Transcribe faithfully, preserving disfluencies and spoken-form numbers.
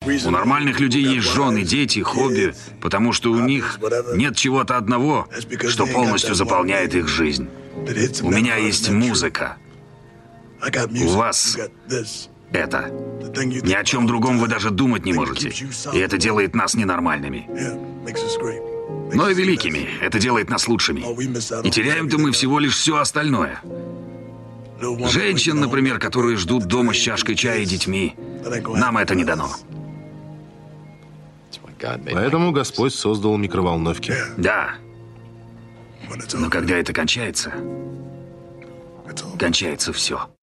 У нормальных людей есть жены, дети, хобби, потому что у них нет чего-то одного, что полностью заполняет их жизнь. У меня есть музыка. У вас это. Ни о чем другом вы даже думать не можете. И это делает нас ненормальными. Но и великими. Это делает нас лучшими. И теряем-то мы всего лишь все остальное. Женщин, например, которые ждут дома с чашкой чая и детьми. Нам это не дано. Поэтому Господь создал микроволновки. Да. Но когда это кончается, кончается все.